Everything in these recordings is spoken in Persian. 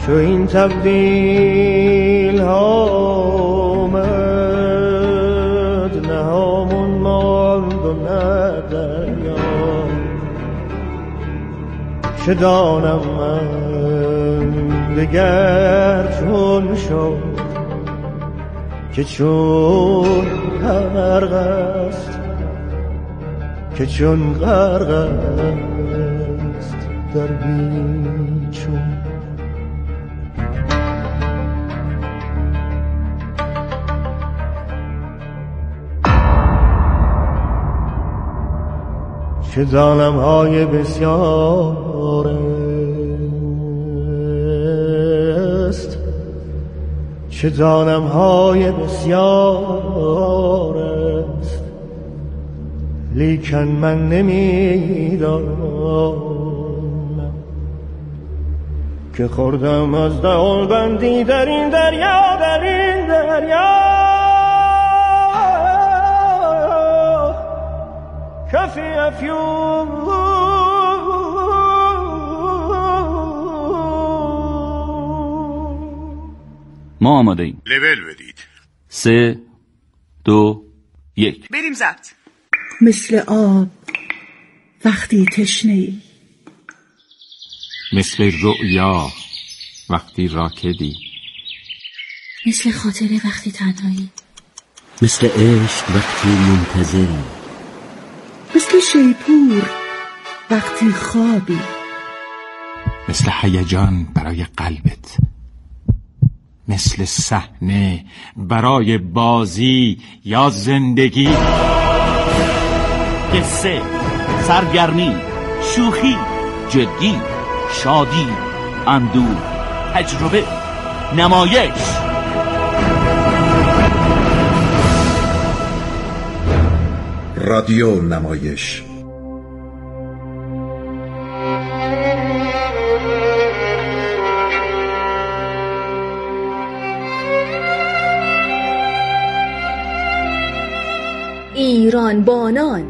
چو این تبدیل ها آمد، نه همون ماند و نه دریا. چه دانم من دگر چون شد که چون غرق است، که چون غرق است در بیچون. چه ظالم های بسیار است، چه ظالم های بسیار است، لیکن من نمیدانم که خوردم از دهان بندی در این دریا، در این دریا. کفی افیون ما آماده ایم. لول بدید. 3 2 1 بریم ضبط. مثل آب وقتی تشنه‌ای، مثل رؤیا وقتی راکدی، مثل خاطره وقتی تنهایی، مثل عشق وقتی منتظری، مثل شیپور وقتی خوابی، مثل هیجان برای قلبت، مثل صحنه برای بازی یا زندگی. قصه، سرگرمی، شوخی، جدی، شادی، اندوه، تجربه، نمایش. رادیو نمایش. ایران بانان.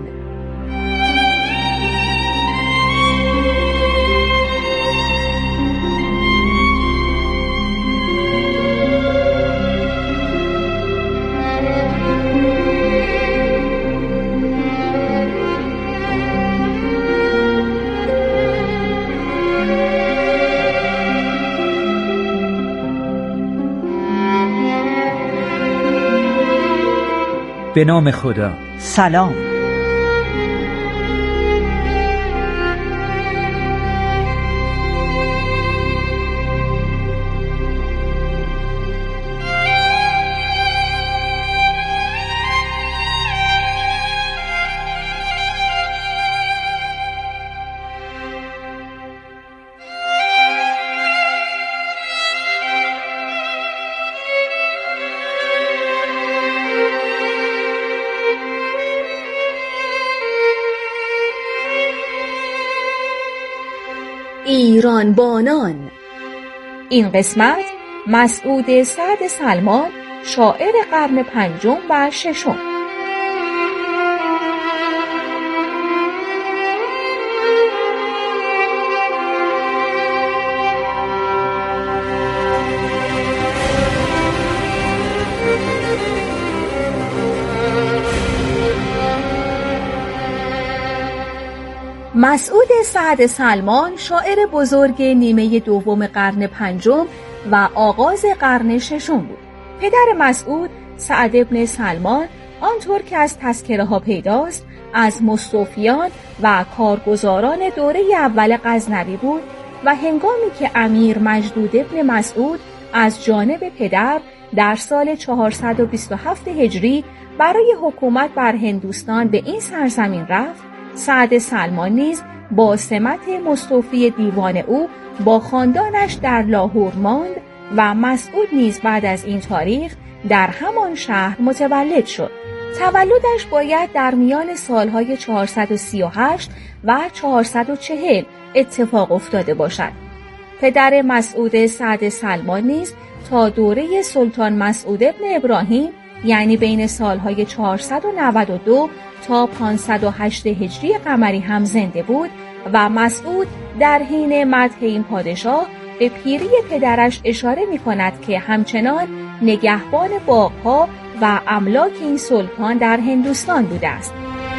به نام خدا. سلام. ایران بانان. این قسمت مسعود سعد سلمان، شاعر قرن پنجم و ششم. مسعود سعد سلمان شاعر بزرگ نیمه دوم قرن پنجم و آغاز قرن ششم بود. پدر مسعود سعد ابن سلمان، آنطور که از تذکره ها پیداست، از مستوفیان و کارگزاران دوره اول غزنوی بود و هنگامی که امیر مجدود ابن مسعود از جانب پدر در سال 427 هجری برای حکومت بر هندوستان به این سرزمین رفت، سعد سلمان نیز با سمت مستوفی دیوان او با خاندانش در لاهور ماند و مسعود نیز بعد از این تاریخ در همان شهر متولد شد. تولدش باید در میان سالهای 438 و 440 اتفاق افتاده باشد. پدر مسعود سعد سلمان نیز تا دوره سلطان مسعود ابن ابراهیم، یعنی بین سالهای 492 تا 508 هجری قمری هم زنده بود و مسعود در حین مدح این پادشاه به پیری پدرش اشاره می کند که همچنان نگهبان باغ‌ها و املاک این سلطان در هندوستان بوده است.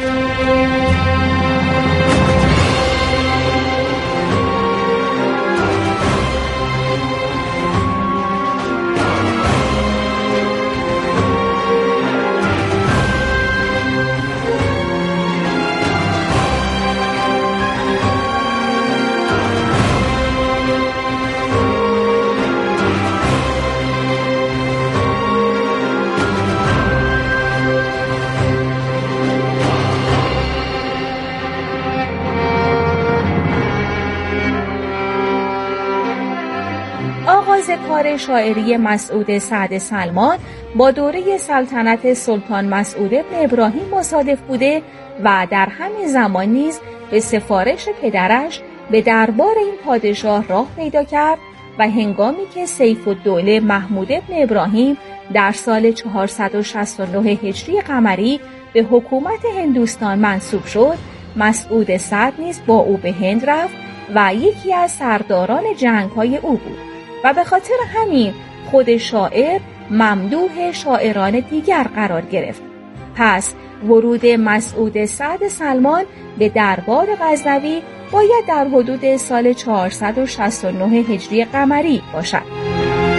آغاز کار شاعری مسعود سعد سلمان با دوره سلطنت سلطان مسعود ابن ابراهیم مصادف بوده و در همین زمان نیز به سفارش پدرش به دربار این پادشاه راه پیدا کرد و هنگامی که سیف الدوله محمود ابن ابراهیم در سال 469 هجری قمری به حکومت هندوستان منصوب شد، مسعود سعد نیز با او به هند رفت و یکی از سرداران جنگ‌های او بود و به خاطر همین خود شاعر ممدوح شاعران دیگر قرار گرفت. پس ورود مسعود سعد سلمان به دربار غزنوی باید در حدود سال 469 هجری قمری باشد.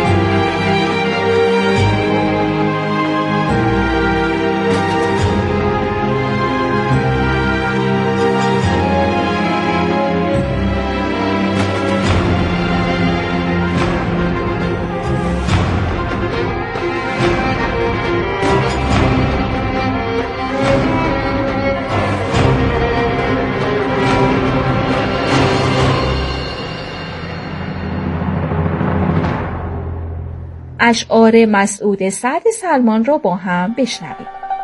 اشعار مسعود سعد سلمان را با هم بشنویم.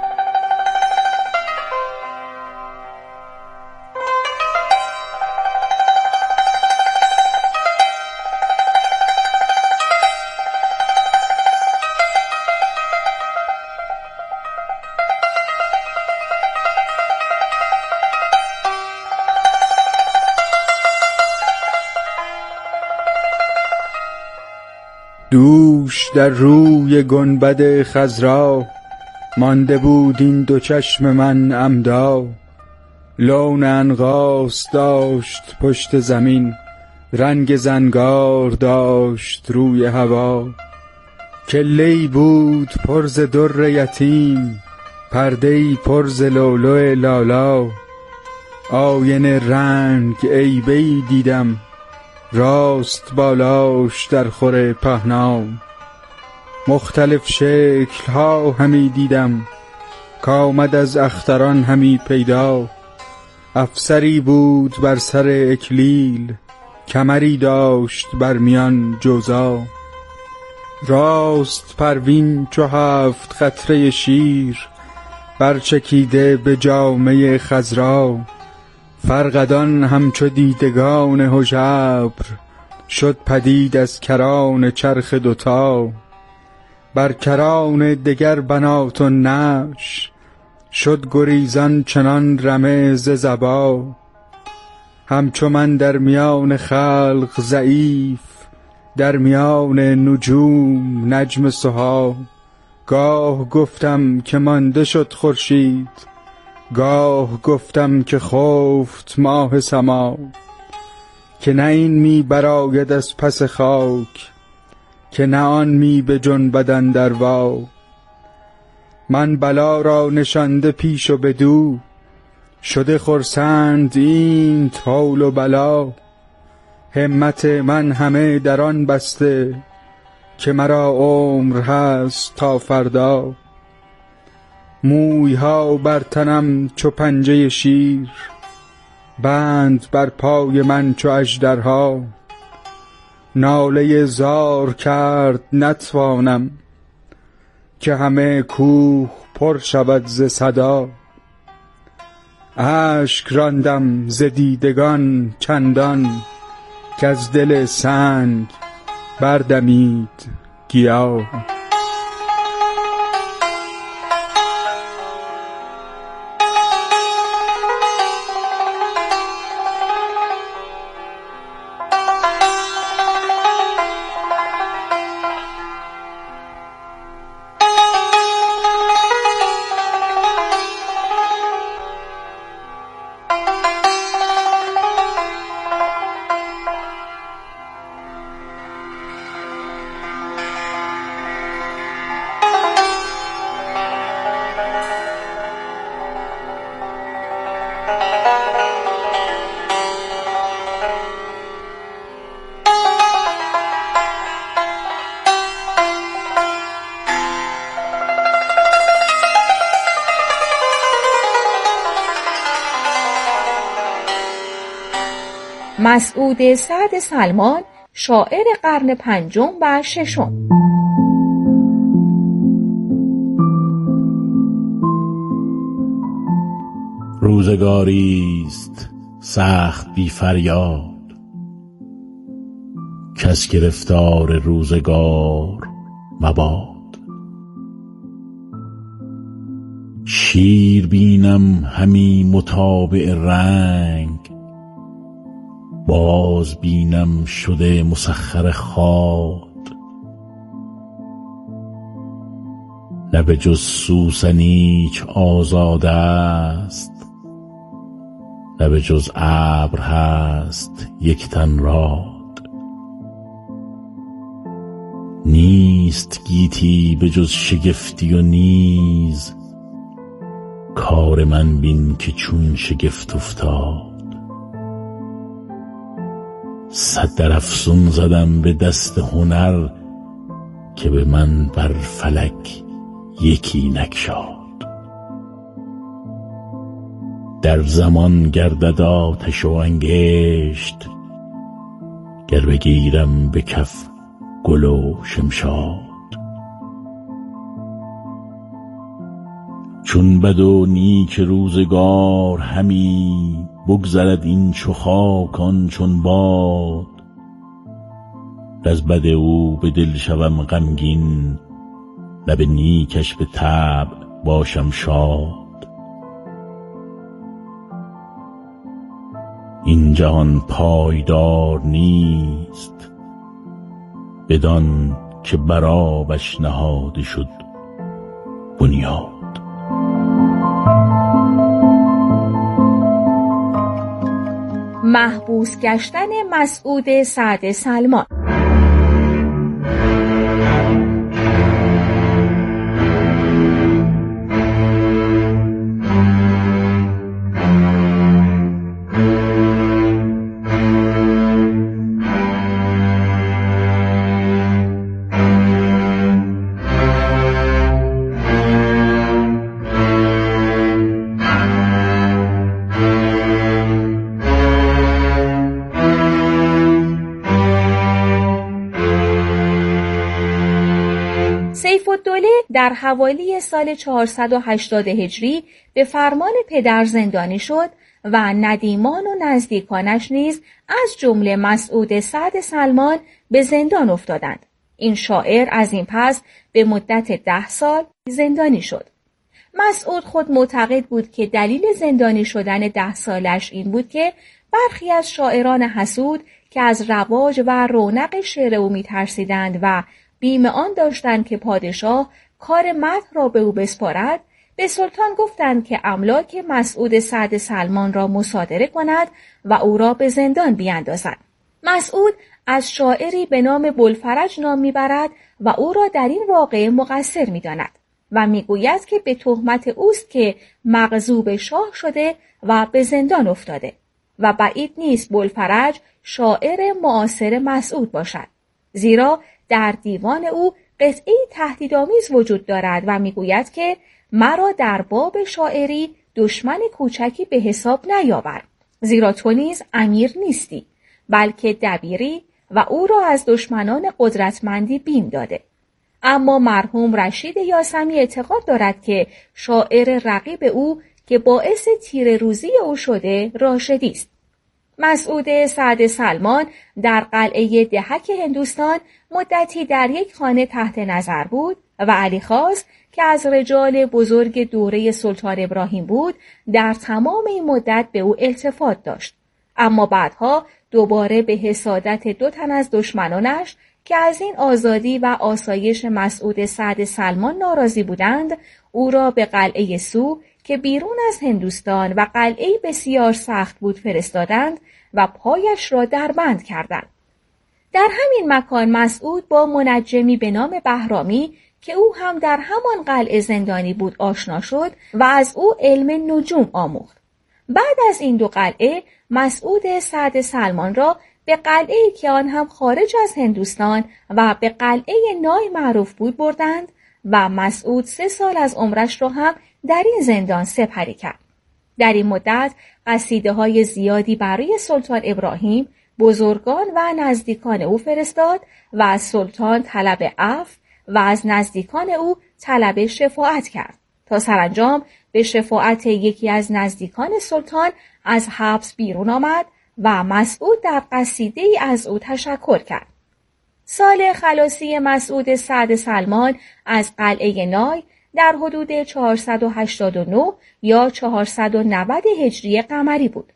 دوش در روی گنبد خضرا مانده بود این دو چشم من عمدا. لون عنقاس داشت پشت زمین، رنگ زنگار داشت روی هوا. کله‌ای بود پر ز در یتیم، پرده‌ای پر ز لؤلؤ لالا. آینه رنگ عیبه‌ای دیدم، راست بالاش در خور پهنام. مختلف شکل ها همی دیدم، کامد از اختران همی پیدا. افسری بود بر سر اکلیل، کمری داشت بر میان جوزا. راست پروین چو 7 قطره شیر، برچکیده به جامه خضرا. فرقدان همچو دیدگان هژبر، شد پدید از کران چرخ دوتا. بر کران دگر بنات و نعش، شد گریزان چنان رمه ز زبا. همچو من در میان خلق ضعیف، در میان نجوم نجم سها. گاه گفتم که مانده شد خورشید، گاه گفتم که خفت ماه سما. که نه این می برآید از پس خاک، که نه آن می بجنبد اندر وا. من بلا را نشانده پیش و بدو، شده خرسند اینت هول و بلا. همت من همه در آن بسته، که مرا عمر هست تا فردا. موی ها بر تنم چو پنجه شیر، بند بر پای من چو اژدرها. ناله زار کرد نتوانم، که همه کوه پر شود ز صدا. اشک راندم ز دیدگان چندان، کز دل سنگ بردمید گیاه. مسعود سعد سلمان، شاعر قرن پنجم و ششم. روزگاریست سخت بی فریاد، کس گرفتار روزگار مباد. شیر بینم همی متابع رنگ، باز بینم شده مسخر خواد. نه به جز سوسنیچ آزاده است، نه به جز ابر هست یک تن راد. نیست گیتی به جز شگفتی و نیز، کار من بین که چون شگفت افتاد. 100 در افسون زدم به دست هنر، که به من بر فلک یکی نگشاد. در زمان گردد آتش و انگشت، گر بگیرم به کف گل و شمشاد. چون بد و نیک روزگار همی، بگذرد این چو خاک آن چون باد. از بد او به دل شوم غمگین، نه به نیکش به طبع باشم شاد. این جهان پایدار نیست، بدان که بر آبش نهاده شد بنیاد. محبوس گشتن مسعود سعد سلمان. سیف‌الدوله در حوالی سال 480 هجری به فرمان پدر زندانی شد و ندیمان و نزدیکانش نیز از جمله مسعود سعد سلمان به زندان افتادند. این شاعر از این پس به مدت 10 سال زندانی شد. مسعود خود معتقد بود که دلیل زندانی شدن 10 سالش این بود که برخی از شاعران حسود که از رواج و رونق شعر او می‌ترسیدند و بیم آن داشتند که پادشاه کار مدح را به او بسپارد، به سلطان گفتند که املاک مسعود سعد سلمان را مصادره کند و او را به زندان بیاندازد. مسعود از شاعری به نام بوالفرج نام میبرد و او را در این واقعه مقصر میداند و میگوید که به تهمت اوست که مغضوب شاه شده و به زندان افتاده و بعید نیست بوالفرج شاعر معاصر مسعود باشد، زیرا در دیوان او قطعی تهدیدآمیز وجود دارد و میگوید که مرا در باب شاعری دشمن کوچکی به حساب نیاور، زیرا تو نیز امیر نیستی بلکه دبیری و او را از دشمنان قدرتمندی بیم داده. اما مرحوم رشید یاسمی اعتقاد دارد که شاعر رقیب او که باعث تیر روزی او شده راشدی است. مسعود سعد سلمان در قلعه دهک هندوستان مدتی در یک خانه تحت نظر بود و علی خاص که از رجال بزرگ دوره سلطان ابراهیم بود در تمام این مدت به او التفات داشت، اما بعدها دوباره به حسادت 2 تن از دشمنانش که از این آزادی و آسایش مسعود سعد سلمان ناراضی بودند او را به قلعه سو که بیرون از هندوستان و قلعه‌ای بسیار سخت بود فرستادند و پایش را در بند کردند. در همین مکان مسعود با منجمی به نام بهرامی که او هم در همان قلعه زندانی بود آشنا شد و از او علم نجوم آموخت. بعد از این 2 قلعه مسعود سعد سلمان را به قلعه‌ای که آن هم خارج از هندوستان و به قلعه نای معروف بود بردند و مسعود 3 سال از عمرش را هم در این زندان سپری کرد. در این مدت قصیده‌های زیادی برای سلطان ابراهیم، بزرگان و نزدیکان او فرستاد و از سلطان طلب عفو و از نزدیکان او طلب شفاعت کرد تا سرانجام به شفاعت یکی از نزدیکان سلطان از حبس بیرون آمد و مسعود در قصیده‌ای از او تشکر کرد. سال خلاصی مسعود سعد سلمان از قلعه نای در حدود 489 یا 490 هجری قمری بود.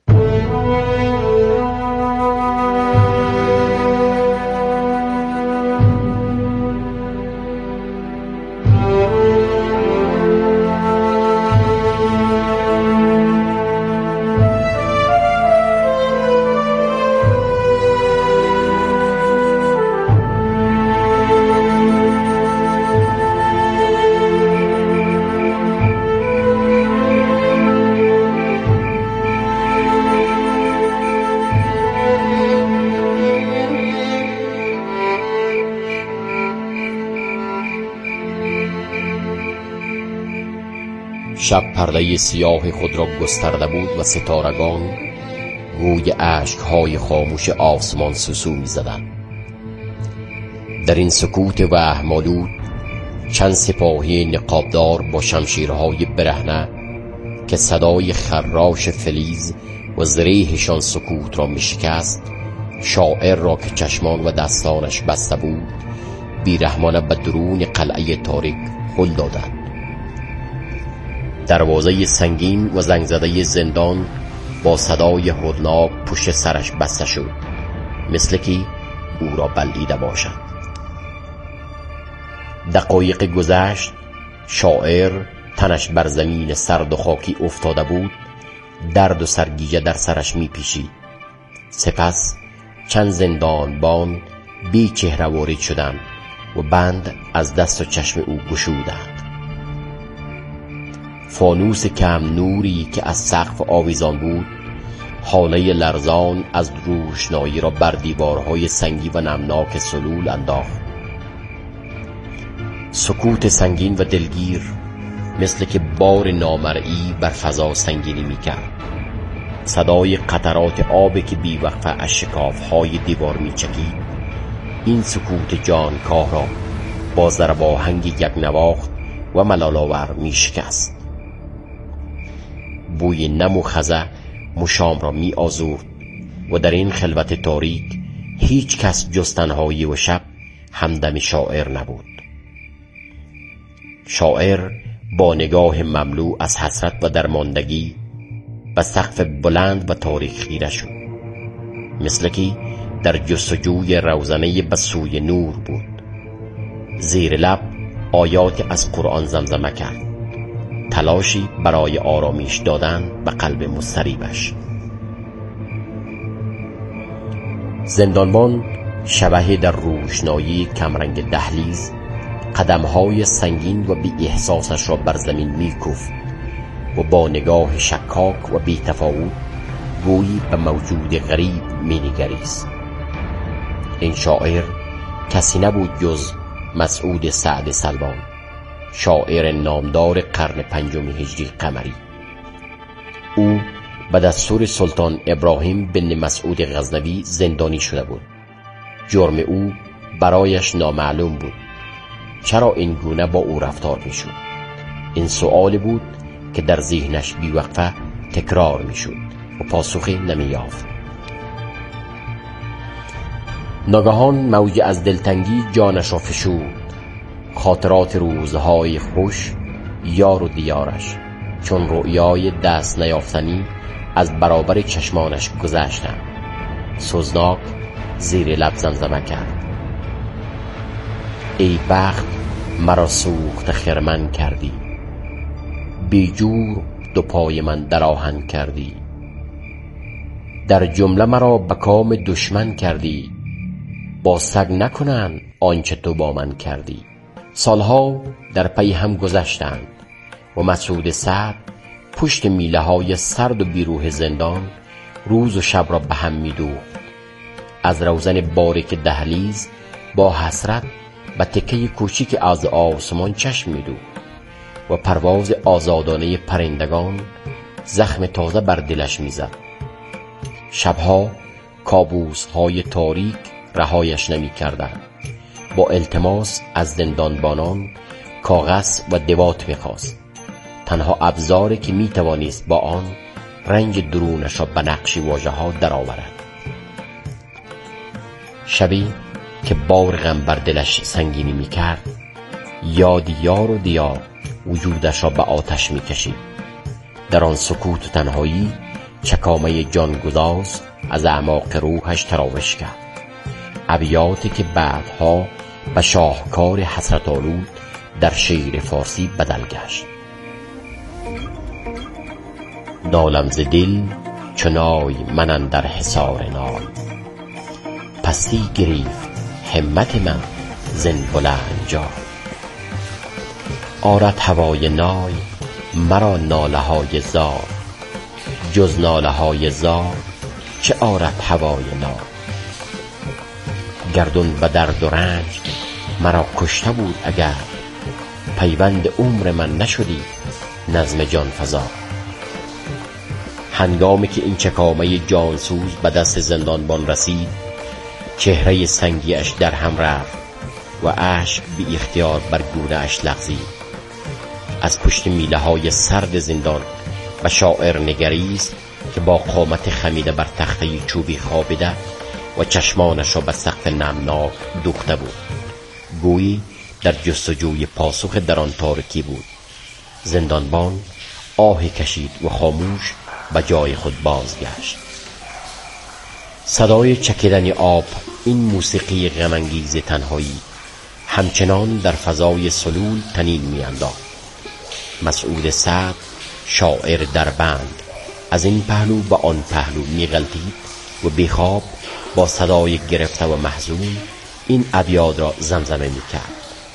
شب پرده سیاه خود را گسترده بود و ستارگان گوی اشک‌های خاموش آسمان سسو می‌زدند. در این سکوت وهم‌آلود چند سپاهی نقابدار با شمشیرهای برهنه که صدای خراش فلیز و زریحشان سکوت را می‌شکست، شاعر را که چشمان و دستانش بسته بود بیرحمانه به درون قلعه تاریک هل دادند. دروازه سنگین و زنگ زده زندان با صدای هولناک پشت سرش بسته شد، مثل که او را بلعیده باشد. دقایق گذشت، شاعر تنش بر زمین سرد و خاکی افتاده بود، درد و سرگیجه در سرش می پیچید. سپس چند زندانبان بی چهره وارد شدند و بند از دست و چشم او گشودند. فانوس کم نوری که از سقف آویزان بود حاله لرزان از روشنایی را بر دیوارهای سنگی و نمناک سلول انداخت. سکوت سنگین و دلگیر مثل که بار نامرئی بر فضا سنگینی می‌کرد. صدای قطرات آب که بی‌وقفه از شکاف‌های دیوار می‌چکید این سکوت جانکاه را با ضرب آهنگ یک نواخت و ملال‌آور می‌شکست. بوی نم و خزه مشام را می آزرد و در این خلوت تاریک هیچ کس جز تنهایی و شب همدم شاعر نبود. شاعر با نگاه مملو از حسرت و درماندگی به سقف بلند و تاریک خیره شد، مثل که در جستجوی روزنه به سوی نور بود. زیر لب آیات از قرآن زمزمه کرد، تلاشی برای آرامش دادن به قلب مضطربش. زندانبان شبح در روشنایی کمرنگ دهلیز قدمهای سنگین و بی احساسش را بر زمین می کوفت و با نگاه شکاک و بی تفاوت گویی به موجود غریب می نگریست. این شاعر کسی نبود جز مسعود سعد سلمان، شاعر نامدار قرن 5 هجری قمری. او به دستور سلطان ابراهیم بن مسعود غزنوی زندانی شده بود. جرم او برایش نامعلوم بود. چرا این گونه با او رفتار می شد؟ این سؤال بود که در ذهنش بیوقفه تکرار می شد و پاسخی نمی یافت. ناگهان موج از دلتنگی جانش را فشرد. خاطرات روزهای خوش یار و دیارش چون رؤیای دست نیافتنی از برابر چشمانش گذشتند. سوزناک زیر لب زمزمه کرد: ای بخت مرا سوخت خرمن کردی، بی جور دو پای من در آهن کردی، در جمله مرا به کام دشمن کردی، با سگ نکنن آنچه تو با من کردی. سالها در پی هم گذشتند و مسعود سعد پشت میله های سرد و بیروح زندان روز و شب را به هم می دوخت. از روزن باریک دهلیز با حسرت به تکه کوچیک از آسمان چشم می دوخت و پرواز آزادانه پرندگان، زخم تازه بر دلش میزد. شبها کابوس‌های تاریک رهایش نمی کردند. با التماس از زندانبانان کاغذ و دوات می‌خواست. تنها ابزاری که می‌توانست با آن رنج درونش را به نقش واژه‌ها درآورد. شبی که بار غم بر دلش سنگینی می‌کرد، یاد یار و دیار وجودش را به آتش می‌کشید. در آن سکوت و تنهایی چکامه جانگداز از اعماق روحش تراوش کرد. ابیاتی که بعدها به شاهکار حسرت‌آلود در شعر فارسی بدل گشت. نالم ز دل چنای من اندر حصار نای، پستی گرفت همت من زین بلند جای. آرد هوای نای مرا ناله های زار، جز ناله های زار چه آرد هوای نای. گردون به درد و رنج مرا کشته بود اگر، پیوند عمر من نشدی نظم جان فزا. هنگامی که این چکامه جانسوز به دست زندانبان رسید، چهره سنگیش در هم رفت و اشک بی اختیار بر گونه اش لغزید. از پشت میله های سرد زندان و شاعر نگریست که با قامت خمیده بر تخته چوبی خوابیده و چشمانش را به سقف نمناک دوخته بود. گویی در جستجوی پاسخ در آن تاریکی بود. زندانبان آهی کشید و خاموش به جای خود بازگشت. صدای چکیدن آب، این موسیقی غم‌انگیز تنهایی، همچنان در فضای سلول تنین می‌انداخت. مسعود سعد، شاعر در بند، از این پهلو به آن پهلو می‌غلتید و بیخواب با صدای گرفته و محزون این ابیات را زمزمه می‌کرد.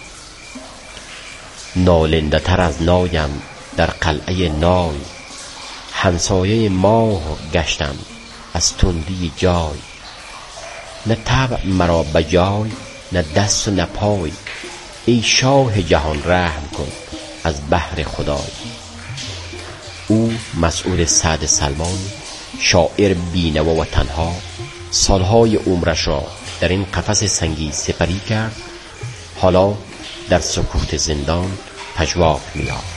نالنده تر از نایم در قلعه نای، همسایه ماه گشتم از تندی جای. نه طبع مرا بجای، نه دست و نه پای، ای شاه جهان رحم کن از بحر خدای. او مسعود سعد سلمان، شاعر بینوا و تنها، سالهای عمرش را در این قفس سنگی سپری کرد. حالا در سکوت زندان پژواک می‌یافت.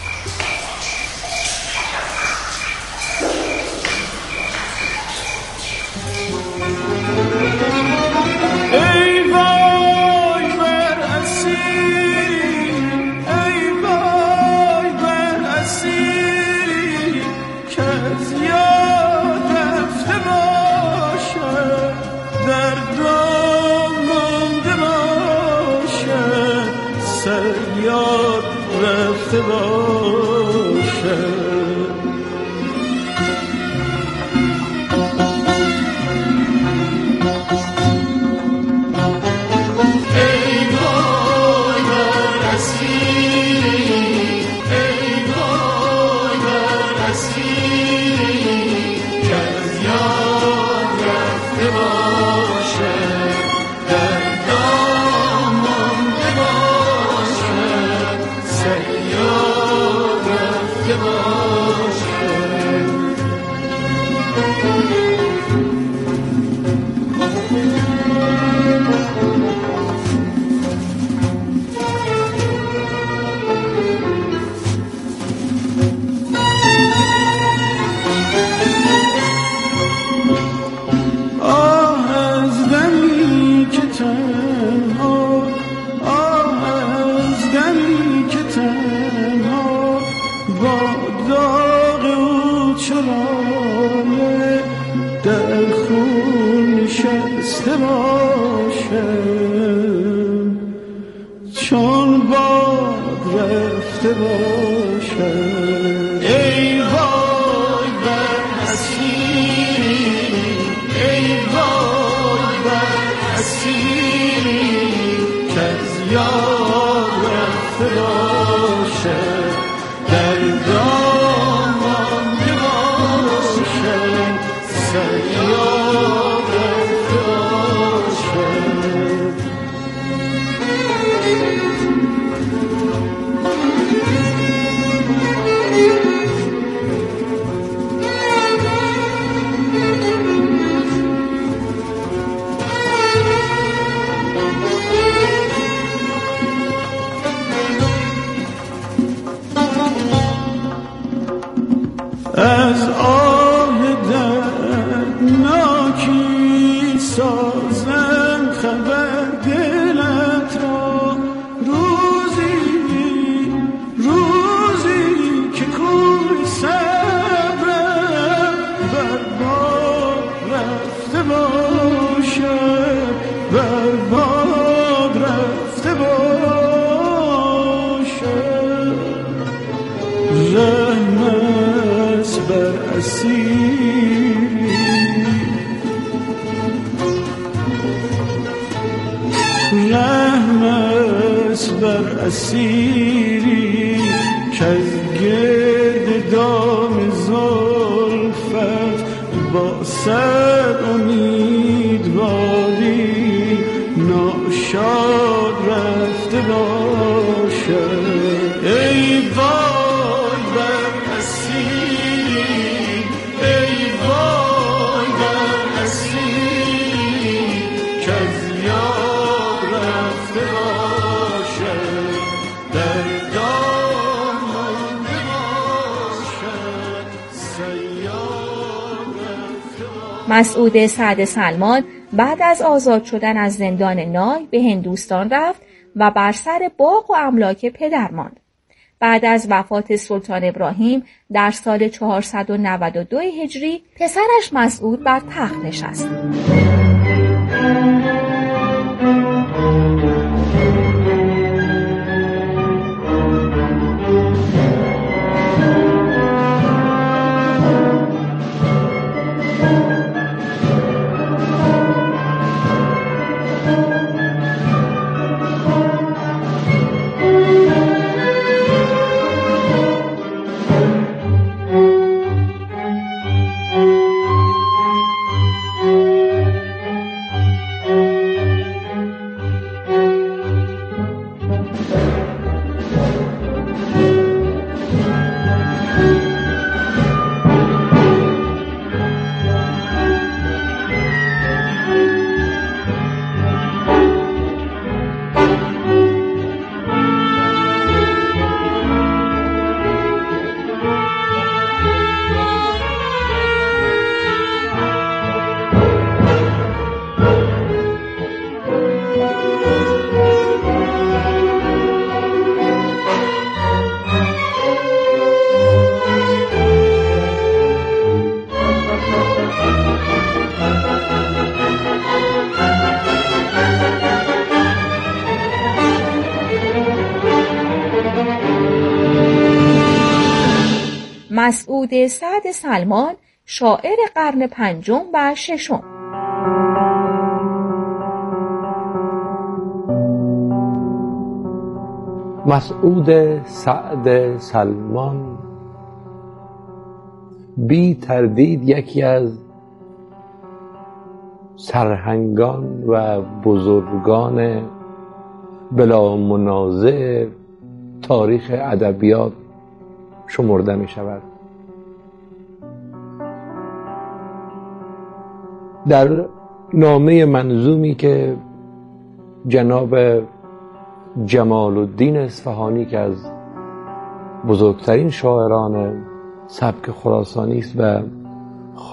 اسیری رحمت بر اسیری که از گرد دام زلفت با صد امیدواری ناشاد رفته باشد. ای وای بر اسیری، ای وای بر اسیری که از یاد رفته باشد، در دام مانده باشد، صیاد رفته باشد. مسعود سعد سلمان بعد از آزاد شدن از زندان نای به هندوستان رفت و بر سر باغ و املاک پدر ماند. بعد از وفات سلطان ابراهیم در سال 492 هجری پسرش مسعود بر تخت نشست. مسعود سعد سلمان، شاعر قرن پنجم و ششم. مسعود سعد سلمان بی تردید یکی از سرهنگان و بزرگان بلا منازع تاریخ ادبیات شمرده می شود. در نامه منظومی که جناب جمال الدین اصفهانی که از بزرگترین شاعران سبک خراسانی است و